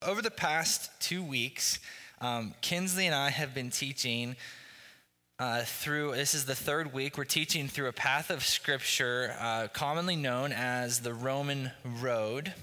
Over the past 2 weeks, Kinsley and I have been teaching this is the third week, we're teaching through a path of Scripture commonly known as the Roman Road.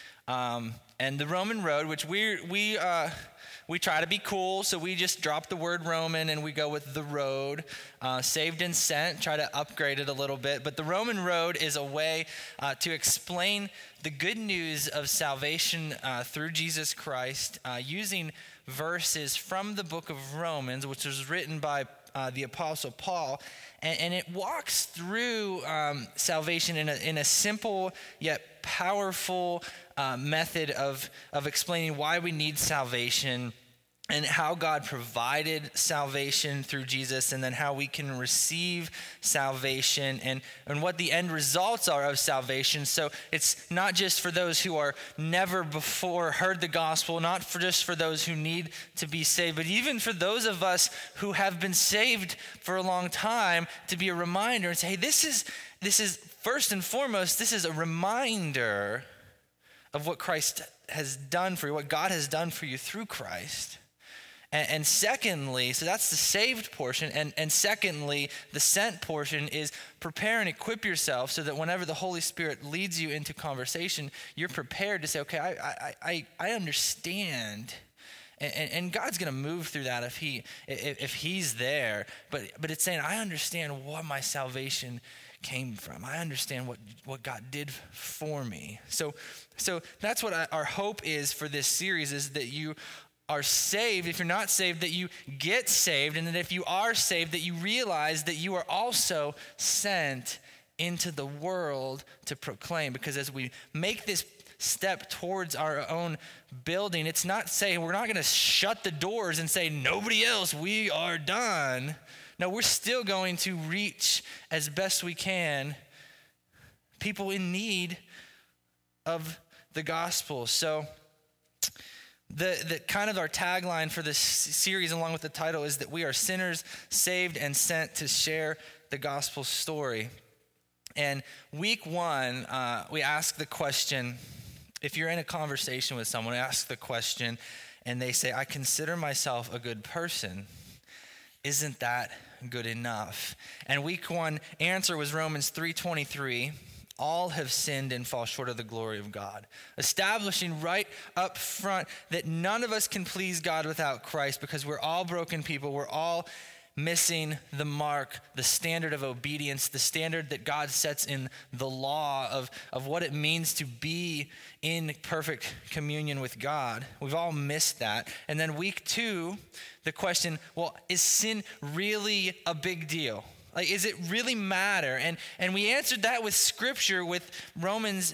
And the Roman Road, which we try to be cool, so we just drop the word Roman and we go with the road. Saved and sent, try to upgrade it a little bit. But the Roman Road is a way to explain the good news of salvation through Jesus Christ using verses from the book of Romans, which was written by the Apostle Paul. And it walks through salvation in a simple yet powerful method of explaining why we need salvation and how God provided salvation through Jesus, and then how we can receive salvation and what the end results are of salvation. So it's not just for those who are never before heard the gospel, not just for those who need to be saved, but even for those of us who have been saved for a long time, to be a reminder and say, hey, this is first and foremost, this is a reminder of what Christ has done for you, what God has done for you through Christ. And secondly, so that's the saved portion. And secondly, the sent portion is prepare and equip yourself so that whenever the Holy Spirit leads you into conversation, you're prepared to say, okay, I understand. And God's going to move through that if he's there. But it's saying, I understand what my salvation came from. I understand what God did for me. So that's what our hope is for this series, is that you are saved. If you're not saved, that you get saved. And that if you are saved, that you realize that you are also sent into the world to proclaim. Because as we make this step towards our own building, it's not saying, we're not going to shut the doors and say, nobody else, we are done. No, we're still going to reach as best we can people in need of the gospel. So the kind of our tagline for this series, along with the title, is that we are sinners saved and sent to share the gospel story. And week one, we ask the question, if you're in a conversation with someone, ask the question, and they say, I consider myself a good person. Isn't that good enough? And week one answer was Romans 3:23. All have sinned and fall short of the glory of God. Establishing right up front that none of us can please God without Christ, because we're all broken people. We're all missing the mark, the standard of obedience, the standard that God sets in the law of what it means to be in perfect communion with God. We've all missed that. And then week two, the question, well, is sin really a big deal? Like, is it really matter? And we answered that with Scripture, with Romans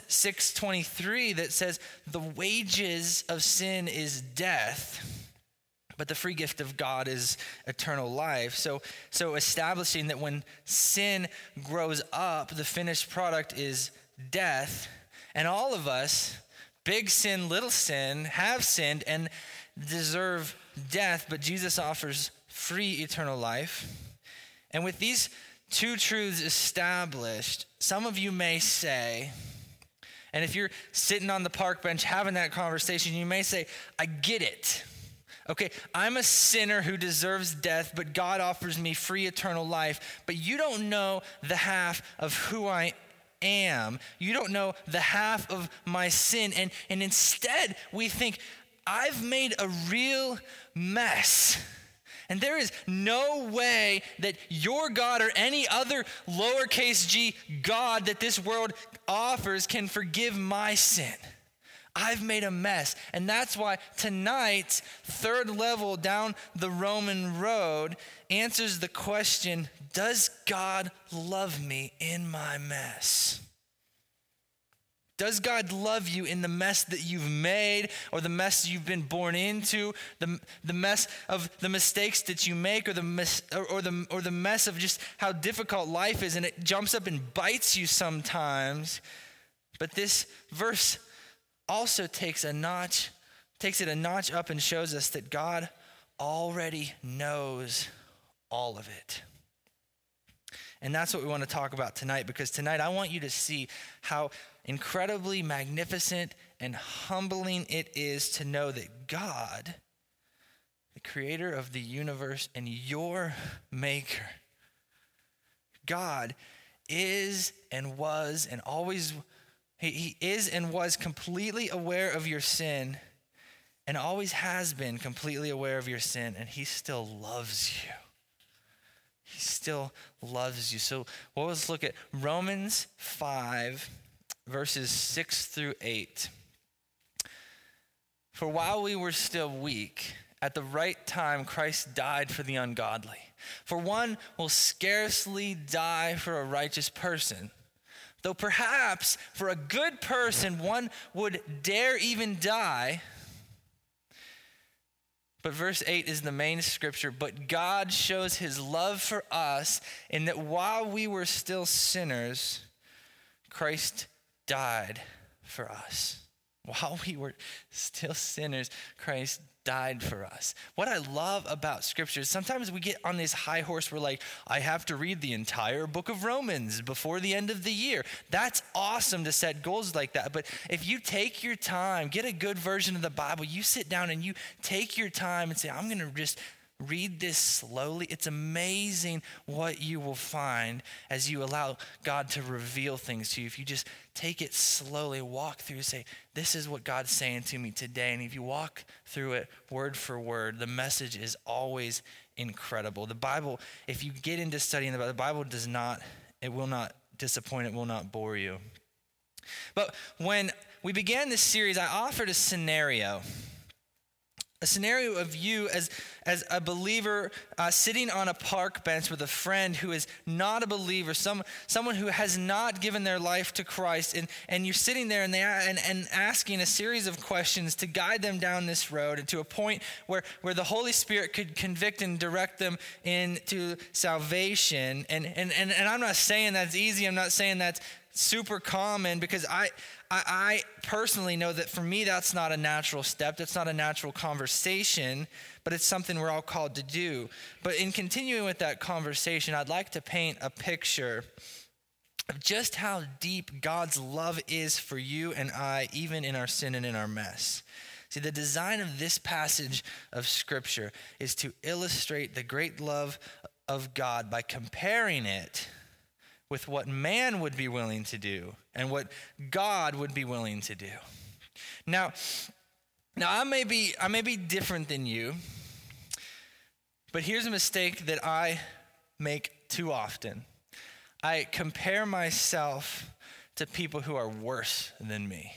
6:23, that says the wages of sin is death, but the free gift of God is eternal life. So establishing that when sin grows up, the finished product is death. And all of us, big sin, little sin, have sinned and deserve death, but Jesus offers free eternal life. And with these two truths established, some of you may say, and if you're sitting on the park bench having that conversation, you may say, I get it. Okay, I'm a sinner who deserves death, but God offers me free eternal life. But you don't know the half of who I am. You don't know the half of my sin. And instead, we think, I've made a real mess. And there is no way that your God or any other lowercase g God that this world offers can forgive my sin. I've made a mess. And that's why tonight's third level down the Roman road answers the question, does God love me in my mess? Does God love you in the mess that you've made, or the mess you've been born into, the mess of the mistakes that you make, or the mess of just how difficult life is, and it jumps up and bites you sometimes? But this verse also takes it a notch up and shows us that God already knows all of it. And that's what we want to talk about tonight, because tonight I want you to see how incredibly magnificent and humbling it is to know that God, the creator of the universe and your maker, God is and was and always, he is and was completely aware of your sin and always has been completely aware of your sin, and he still loves you. He still loves you. So let's look at Romans 5, verses 6 through 8. For while we were still weak, at the right time Christ died for the ungodly. For one will scarcely die for a righteous person, though perhaps for a good person one would dare even die. But verse 8 is the main scripture. But God shows his love for us in that while we were still sinners, Christ died for us. While we were still sinners, Christ died for us. What I love about scripture is sometimes we get on this high horse. We're like, I have to read the entire book of Romans before the end of the year. That's awesome to set goals like that. But if you take your time, get a good version of the Bible, you sit down and you take your time and say, I'm going to just read this slowly. It's amazing what you will find as you allow God to reveal things to you. If you just take it slowly, walk through, say, this is what God's saying to me today. And if you walk through it word for word, the message is always incredible. The Bible, if you get into studying the Bible does not, it will not disappoint, it will not bore you. But when we began this series, I offered a scenario of you as a believer sitting on a park bench with a friend who is not a believer, someone who has not given their life to Christ, and you're sitting there and asking a series of questions to guide them down this road and to a point where the Holy Spirit could convict and direct them into salvation. And I'm not saying that's easy. I'm not saying that's super common, because I personally know that for me, that's not a natural step. That's not a natural conversation, but it's something we're all called to do. But in continuing with that conversation, I'd like to paint a picture of just how deep God's love is for you and I, even in our sin and in our mess. See, the design of this passage of Scripture is to illustrate the great love of God by comparing it with what man would be willing to do and what God would be willing to do. Now I may be different than you, but here's a mistake that I make too often. I compare myself to people who are worse than me.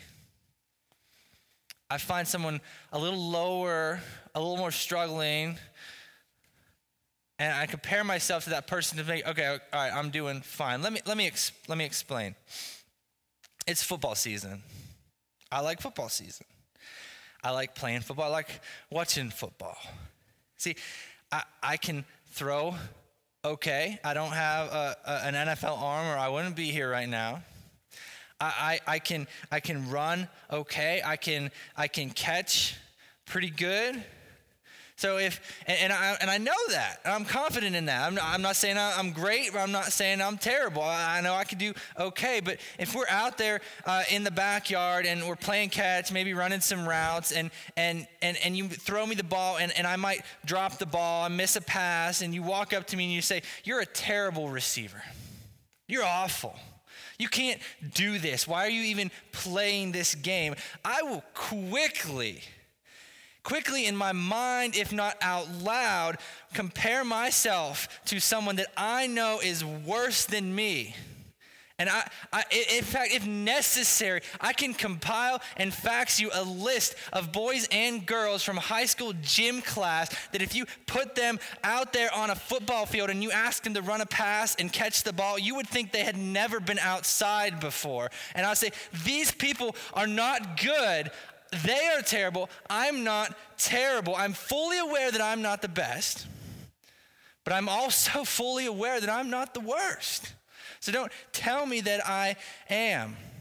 I find someone a little lower, a little more struggling, and I compare myself to that person to make, okay, all right, I'm doing fine. Let me explain. It's football season. I like football season. I like playing football. I like watching football. See, I can throw okay. I don't have an NFL arm, or I wouldn't be here right now. I can run okay. I can catch pretty good. So I know that, and I'm confident in that. I'm not saying I'm great, but I'm not saying I'm terrible. I know I can do okay, but if we're out there in the backyard and we're playing catch, maybe running some routes, and you throw me the ball, and I might drop the ball, I miss a pass, and you walk up to me and you say, you're a terrible receiver. You're awful. You can't do this. Why are you even playing this game? I will quickly in my mind, if not out loud, compare myself to someone that I know is worse than me. And in fact, if necessary, I can compile and fax you a list of boys and girls from high school gym class that if you put them out there on a football field and you ask them to run a pass and catch the ball, you would think they had never been outside before. And I'll say, these people are not good. They are terrible. I'm not terrible. I'm fully aware that I'm not the best, but I'm also fully aware that I'm not the worst. So don't tell me that I am.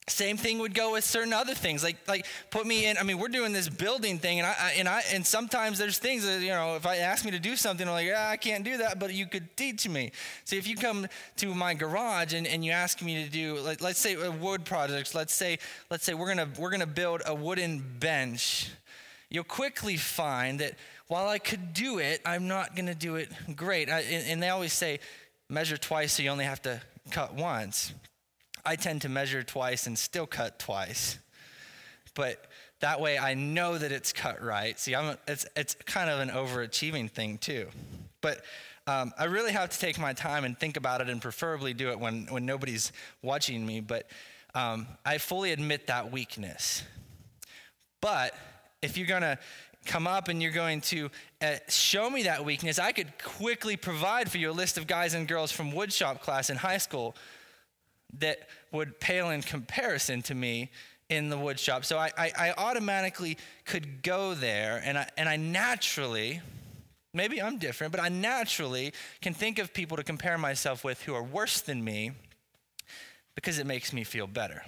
Same thing would go with certain other things, like put me in. I mean, we're doing this building thing, and sometimes there's things that, if I ask me to do something, I'm like, I can't do that, but you could teach me. See, if you come to my garage and you ask me to do, let's say a wood project, let's say we're gonna build a wooden bench, you'll quickly find that while I could do it, I'm not gonna do it great. And they always say, measure twice, so you only have to cut once. I tend to measure twice and still cut twice, but that way I know that it's cut right. See, it's kind of an overachieving thing too, but I really have to take my time and think about it, and preferably do it when nobody's watching me. But I fully admit that weakness. But if you're gonna come up and you're going to show me that weakness, I could quickly provide for you a list of guys and girls from woodshop class in high school that would pale in comparison to me in the wood shop. So I automatically could go there, and I naturally, maybe I'm different, but I naturally can think of people to compare myself with who are worse than me, because it makes me feel better.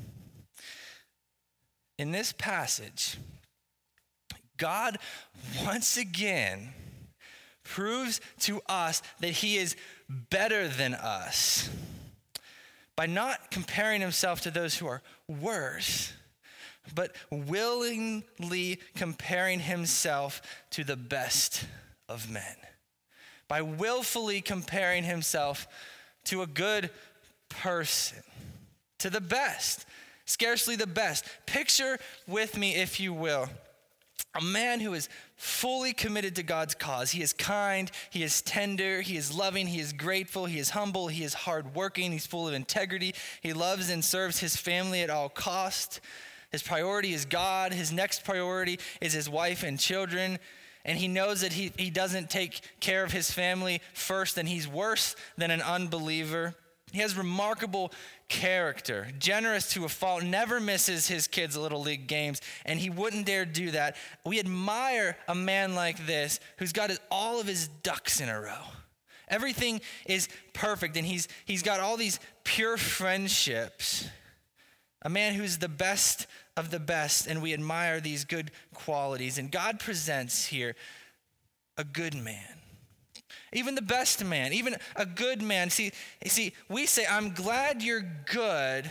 In this passage, God once again proves to us that he is better than us, by not comparing himself to those who are worse, but willingly comparing himself to the best of men. By willfully comparing himself to a good person, to the best, scarcely the best. Picture with me, if you will, a man who is fully committed to God's cause. He is kind, he is tender, he is loving, he is grateful, he is humble, he is hardworking, he's full of integrity. He loves and serves his family at all cost. His priority is God. His next priority is his wife and children. And he knows that he doesn't take care of his family first, and he's worse than an unbeliever. He has remarkable character, generous to a fault, never misses his kids' little league games, and he wouldn't dare do that. We admire a man like this who's got all of his ducks in a row. Everything is perfect, and he's got all these pure friendships. A man who's the best of the best, and we admire these good qualities. And God presents here a good man. Even the best man, even a good man. See, we say, I'm glad you're good,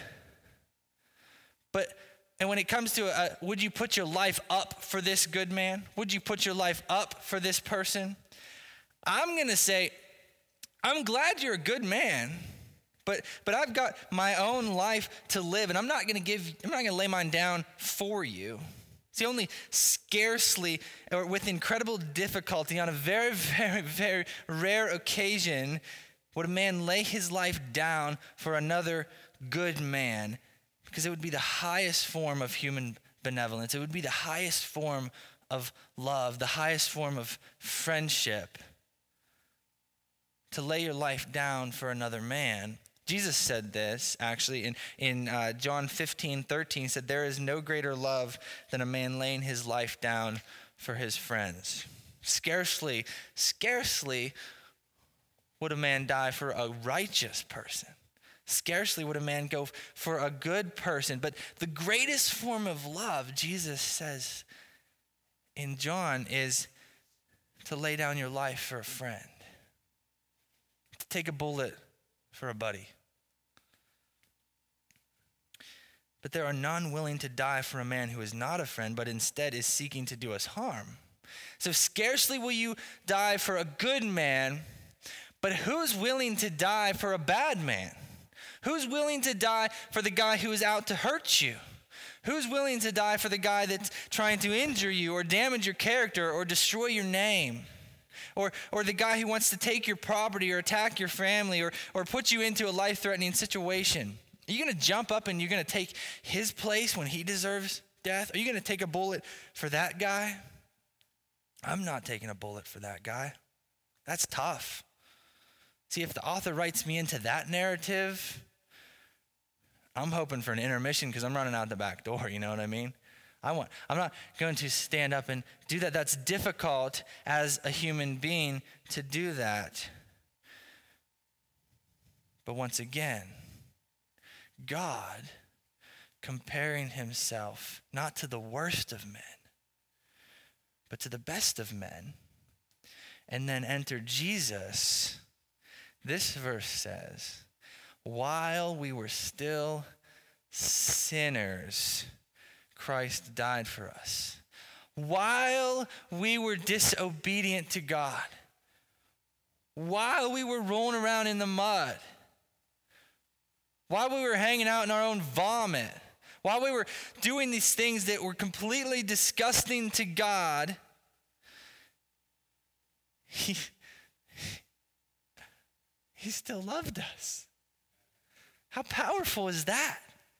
and when it comes to, would you put your life up for this good man? Would you put your life up for this person? I'm going to say, I'm glad you're a good man, but I've got my own life to live, and I'm not going to lay mine down for you. See, only scarcely, or with incredible difficulty, on a very, very, very rare occasion, would a man lay his life down for another good man, because it would be the highest form of human benevolence. It would be the highest form of love, the highest form of friendship, to lay your life down for another man. Jesus said this, actually, in John 15:13, said, there is no greater love than a man laying his life down for his friends. Scarcely would a man die for a righteous person. Scarcely would a man go for a good person. But the greatest form of love, Jesus says in John, is to lay down your life for a friend. To take a bullet for a buddy. But there are none willing to die for a man who is not a friend, but instead is seeking to do us harm. So scarcely will you die for a good man, but who's willing to die for a bad man? Who's willing to die for the guy who is out to hurt you? Who's willing to die for the guy that's trying to injure you or damage your character or destroy your name? Or the guy who wants to take your property or attack your family or put you into a life-threatening situation? Are you going to jump up and you're going to take his place when he deserves death? Are you going to take a bullet for that guy? I'm not taking a bullet for that guy. That's tough. See, if the author writes me into that narrative, I'm hoping for an intermission because I'm running out the back door, you know what I mean? I'm not going to stand up and do that. That's difficult as a human being to do that. But once again, God comparing himself not to the worst of men, but to the best of men. And then enter Jesus. This verse says, while we were still sinners, Christ died for us. While we were disobedient to God, while we were rolling around in the mud, while we were hanging out in our own vomit, while we were doing these things that were completely disgusting to God, He still loved us. How powerful is that?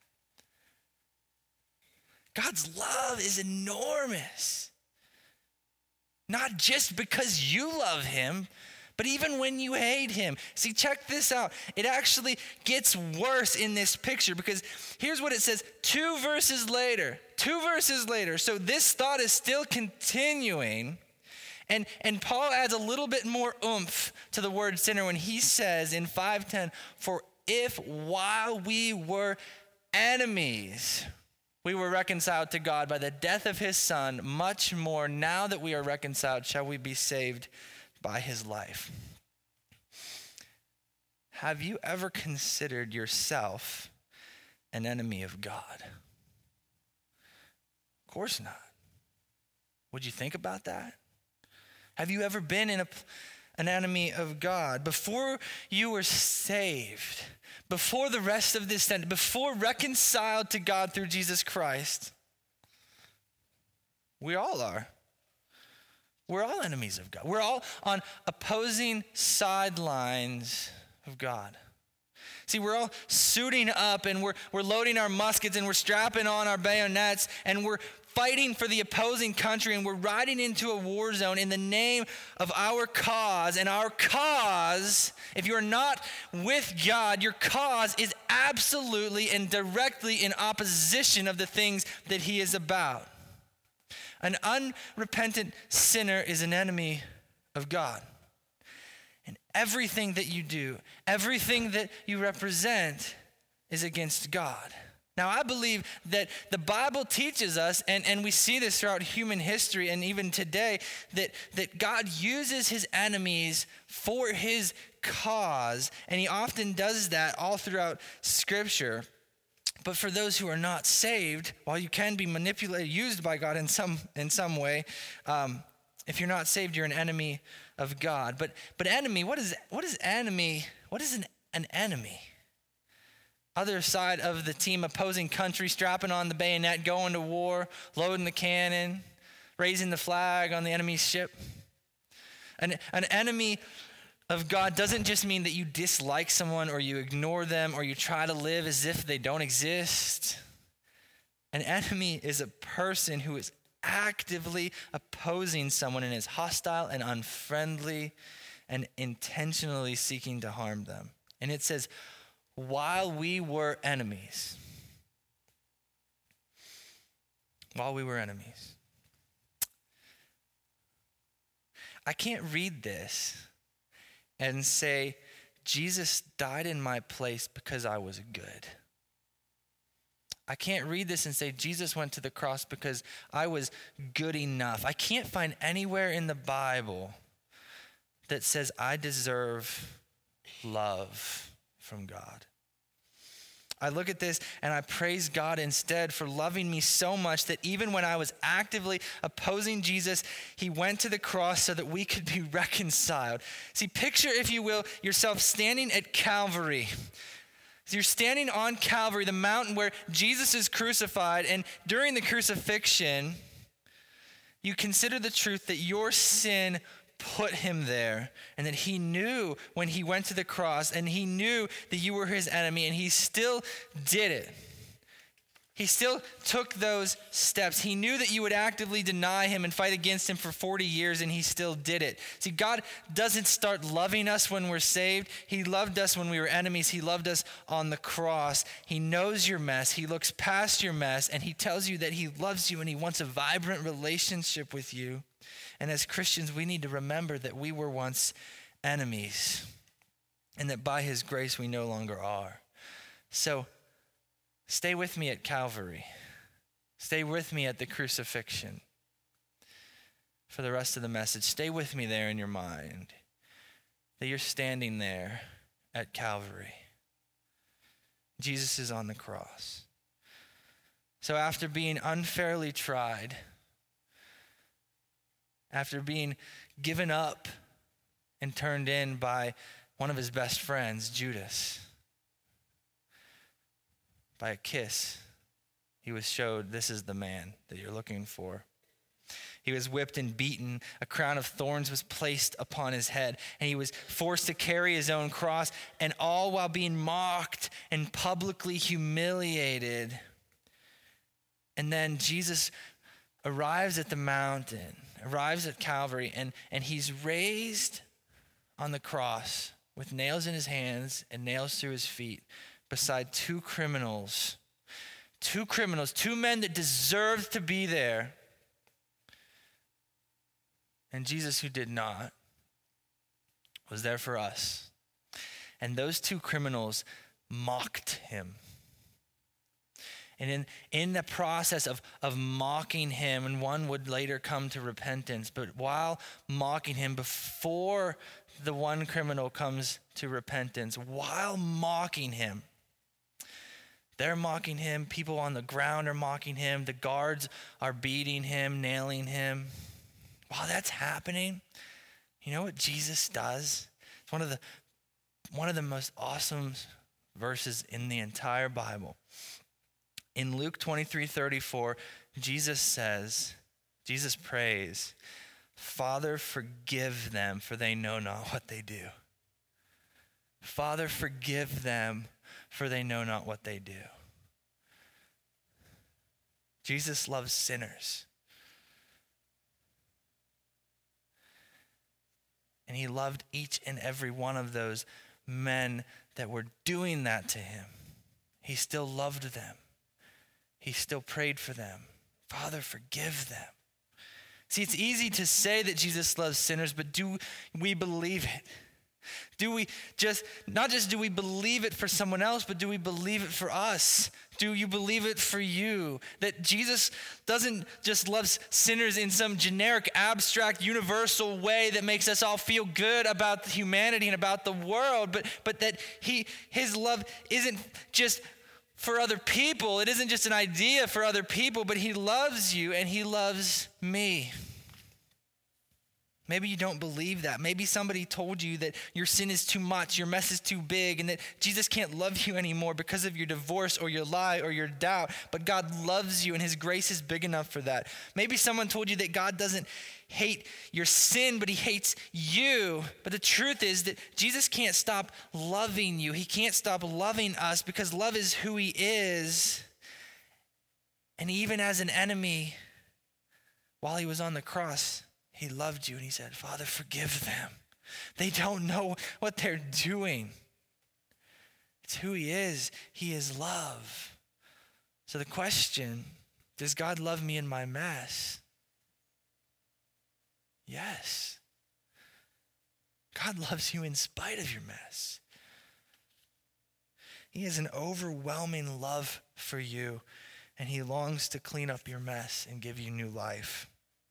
God's love is enormous. Not just because you love him, but even when you hate him. See, check this out. It actually gets worse in this picture, because here's what it says two verses later. So this thought is still continuing. And Paul adds a little bit more oomph to the word sinner when he says in 5:10, for if while we were enemies, we were reconciled to God by the death of his son, much more now that we are reconciled shall we be saved by his life. Have you ever considered yourself an enemy of God? Of course not. Would you think about that? Have you ever been an enemy of God? Before you were saved, before the rest of this, before reconciled to God through Jesus Christ, we all are. We're all enemies of God. We're all on opposing sidelines of God. See, we're all suiting up and we're loading our muskets and we're strapping on our bayonets and we're fighting for the opposing country, and we're riding into a war zone in the name of our cause. And our cause, if you're not with God, your cause is absolutely and directly in opposition of the things that he is about. An unrepentant sinner is an enemy of God. And everything that you do, everything that you represent is against God. Now, I believe that the Bible teaches us, and we see this throughout human history and even today, that God uses his enemies for his cause, and he often does that all throughout Scripture. But for those who are not saved, while you can be manipulated, used by God in some way, if you're not saved, you're an enemy of God. But enemy, what is enemy? What is an enemy? Other side of the team, opposing country, strapping on the bayonet, going to war, loading the cannon, raising the flag on the enemy's ship. An enemy of God doesn't just mean that you dislike someone or you ignore them or you try to live as if they don't exist. An enemy is a person who is actively opposing someone and is hostile and unfriendly and intentionally seeking to harm them. And it says, while we were enemies. While we were enemies. I can't read this and say, Jesus died in my place because I was good. I can't read this and say, Jesus went to the cross because I was good enough. I can't find anywhere in the Bible that says I deserve love from God. I look at this and I praise God instead for loving me so much that even when I was actively opposing Jesus, he went to the cross so that we could be reconciled. See, picture, if you will, yourself standing at Calvary. So you're standing on Calvary, the mountain where Jesus is crucified, and during the crucifixion, you consider the truth that your sin put him there, and that he knew when he went to the cross, and he knew that you were his enemy, and he still did it. He still took those steps. He knew that you would actively deny him and fight against him for 40 years, and he still did it. See, God doesn't start loving us when we're saved. He loved us when we were enemies. He loved us on the cross. He knows your mess. He looks past your mess, and he tells you that he loves you and he wants a vibrant relationship with you. And as Christians, we need to remember that we were once enemies and that by his grace we no longer are. So Stay with me at Calvary. Stay with me at the crucifixion. For the rest of the message, stay with me there in your mind, that you're standing there at Calvary. Jesus is on the cross. So after being unfairly tried, after being given up and turned in by one of his best friends, Judas, by a kiss, he was showed, this is the man that you're looking for. He was whipped and beaten. A crown of thorns was placed upon his head, and he was forced to carry his own cross, and all while being mocked and publicly humiliated. And then Jesus arrives at the mountain, arrives at Calvary, and he's raised on the cross with nails in his hands and nails through his feet beside two criminals, two men that deserved to be there. And Jesus, who did not, was there for us. And those two criminals mocked him. And in the process of mocking him, and one would later come to repentance, but while mocking him, before the one criminal comes to repentance, while mocking him, they're mocking him, people on the ground are mocking him, the guards are beating him, nailing him. While that's happening, you know what Jesus does? It's one of the most awesome verses in the entire Bible. In Luke 23:34, Jesus prays, Father, forgive them, for they know not what they do. Father, forgive them, for they know not what they do. Jesus loves sinners. And he loved each and every one of those men that were doing that to him. He still loved them. He still prayed for them. Father, forgive them. See, it's easy to say that Jesus loves sinners, but do we believe it? Do we not just do we believe it for someone else, but do we believe it for us? Do you believe it for you? That Jesus doesn't just love sinners in some generic, abstract, universal way that makes us all feel good about humanity and about the world, but that his love isn't just for other people. It isn't just an idea for other people, but he loves you and he loves me. Maybe you don't believe that. Maybe somebody told you that your sin is too much, your mess is too big, and that Jesus can't love you anymore because of your divorce or your lie or your doubt. But God loves you and his grace is big enough for that. Maybe someone told you that God doesn't hate your sin, but he hates you. But the truth is that Jesus can't stop loving you. He can't stop loving us because love is who he is. And even as an enemy, while he was on the cross, he loved you and he said, Father, forgive them. They don't know what they're doing. It's who he is. He is love. So the question, does God love me in my mess? Yes. God loves you in spite of your mess. He has an overwhelming love for you, and he longs to clean up your mess and give you new life.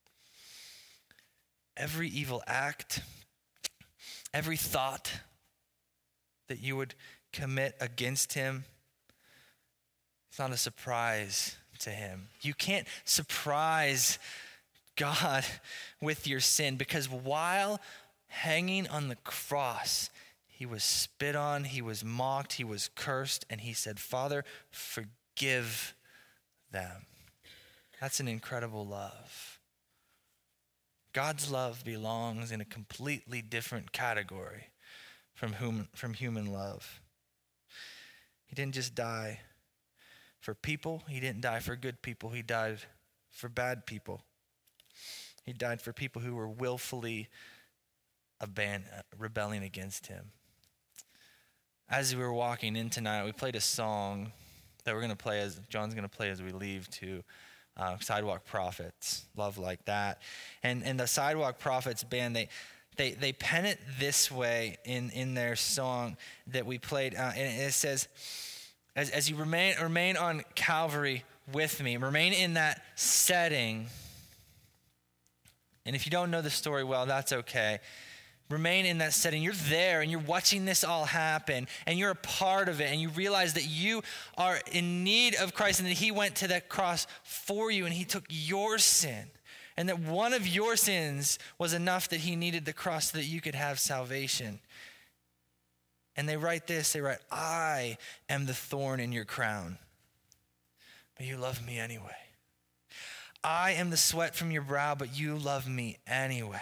Every evil act, every thought that you would commit against him, it's not a surprise to him. You can't surprise God with your sin because while hanging on the cross, he was spit on, he was mocked, he was cursed, and he said, Father, forgive them. That's an incredible love. God's love belongs in a completely different category from human love. He didn't just die for people. He didn't die for good people. He died for bad people. He died for people who were willfully rebelling against him. As we were walking in tonight, we played a song that John's going to play as we leave to Sidewalk Prophets, Love Like That. And the Sidewalk Prophets band, they pen it this way in their song that we played. And it says, as you remain on Calvary with me, remain in that setting. And if you don't know the story well, that's okay. Remain in that setting. You're there and you're watching this all happen and you're a part of it, and you realize that you are in need of Christ and that he went to that cross for you and he took your sin, and that one of your sins was enough that he needed the cross so that you could have salvation. And they write, I am the thorn in your crown, but you love me anyway. I am the sweat from your brow, but you love me anyway.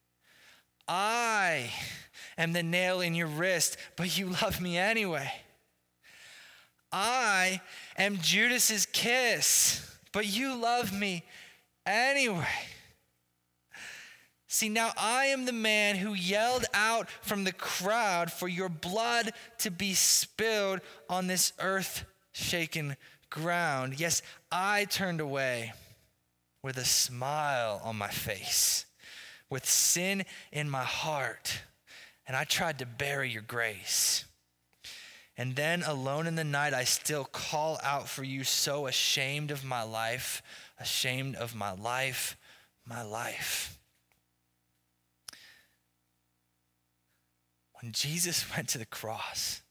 I am the nail in your wrist, but you love me anyway. I am Judas's kiss, but you love me anyway. See, now I am the man who yelled out from the crowd for your blood to be spilled on this earth-shaken ground. Yes, I turned away with a smile on my face, with sin in my heart, and I tried to bury your grace. And then alone in the night, I still call out for you, so ashamed of my life, my life. When Jesus went to the cross,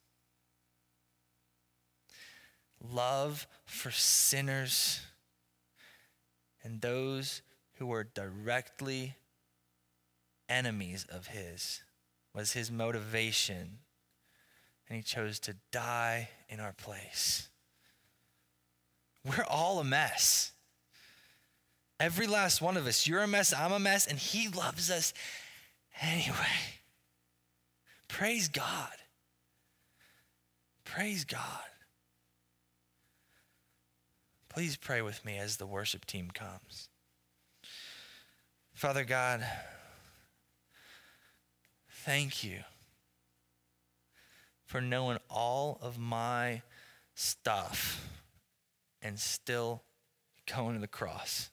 love for sinners and those who were directly enemies of his was his motivation, and he chose to die in our place. We're all a mess. Every last one of us. You're a mess, I'm a mess, and he loves us anyway. Praise God. Praise God. Please pray with me as the worship team comes. Father God, thank you for knowing all of my stuff and still going to the cross.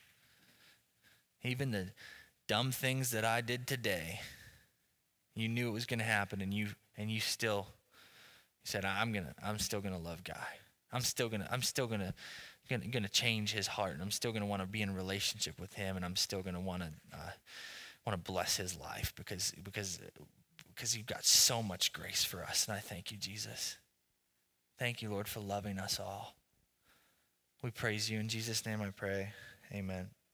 Even the dumb things that I did today, you knew it was going to happen, and you said, I'm still gonna love Guy. I'm still gonna change his heart, and I'm still gonna want to be in a relationship with him, and I'm still gonna want to bless his life because you've got so much grace for us. And I thank you, Jesus. Thank you, Lord, for loving us all. We praise you. In Jesus' name I pray. Amen.